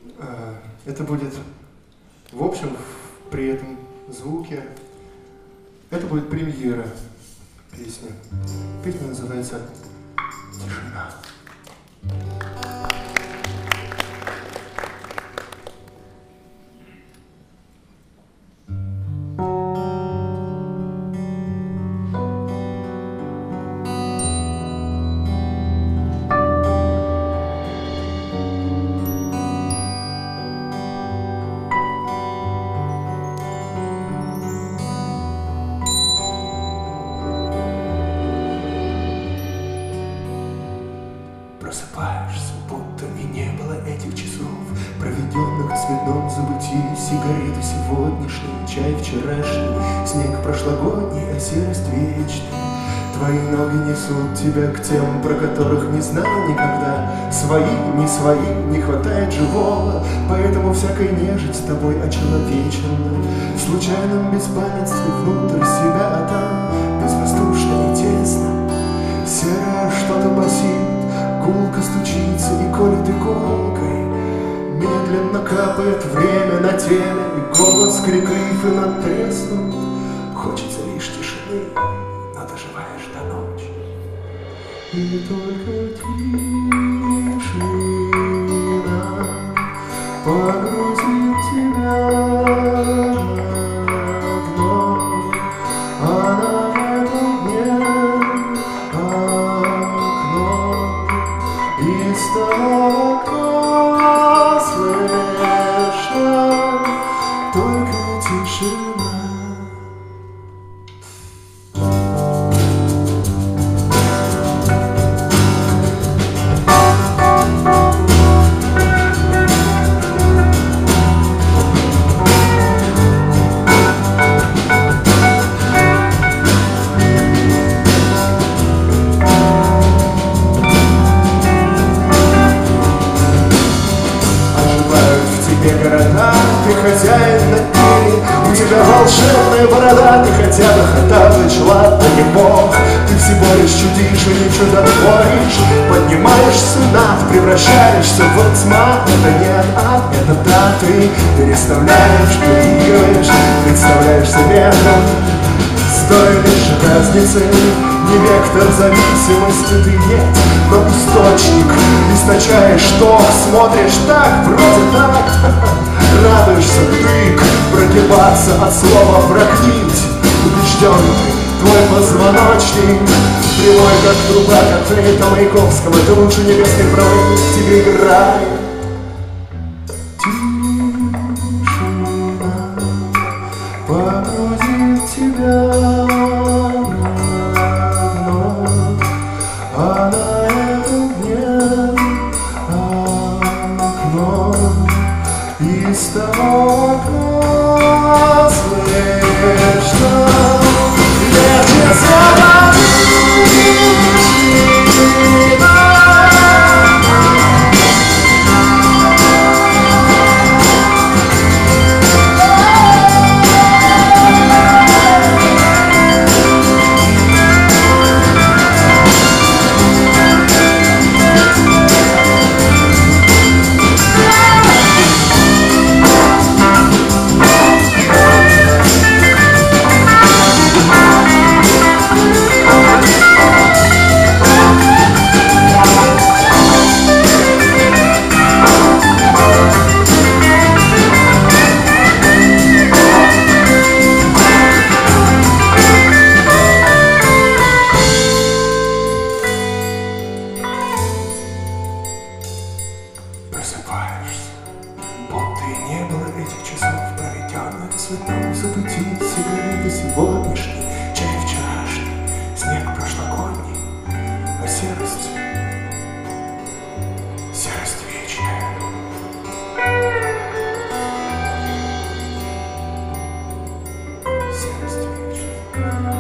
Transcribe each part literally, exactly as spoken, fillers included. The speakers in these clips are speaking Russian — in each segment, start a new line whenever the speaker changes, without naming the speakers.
Это будет, в общем, при этом звуке, это будет премьера песни. Песня называется «Тишина».
Просыпаешься, будто и не было этих часов, проведенных в цветном забытии. Сигареты сегодняшние, чай вчерашний, снег прошлогодний, а серость вечная. Твои ноги несут тебя к тем, про которых не знал никогда. Свои, не свои, не хватает живого, поэтому всякой нежить с тобой очеловечена. В случайном беспамятстве внутрь себя, а там безвоздушно и тесно. Серое что-то басит, гулко стучится и колет иголкой. Медленно капает время на теле, и голос криклив и надтреснут. Хочется лишь тишины, но доживаешь до ночи. И только тишина погрузит тебя вновь. Она в этом дне из того окна слышно только тишина. Города, ты хозяин над ними, у тебя волшебная борода, ты хотя бы Хоттабыч, ладно, не бог, ты всего лишь чудишь и не чудотворишь, поднимаешься над, превращаешься в тьма, это не ад, это да, ты переставляешь, переигрываешь, представляешься ветром, с той лишь разницей, не вектор зависимости ты нет, но источник, источаешь ток, смотришь так, вроде так. Радуешься, тык, прогибаться от слова «прокнить». Убежденный твой позвоночник, прямой как труба котлета Маяковского, ты лучше небесной правы в тебе играет. Тишина погрузит тебя вновь, а на этом дне окно из того окна слышно легче звона. Просыпаешься, будто и не было этих часов, проведенных в цветном забытии. Сигареты сегодняшние, чай вчерашний, снег прошлогодний, а серость, серость вечная. Серость вечная.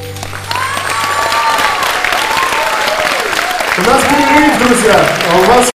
У нас перерыв, друзья, а у вас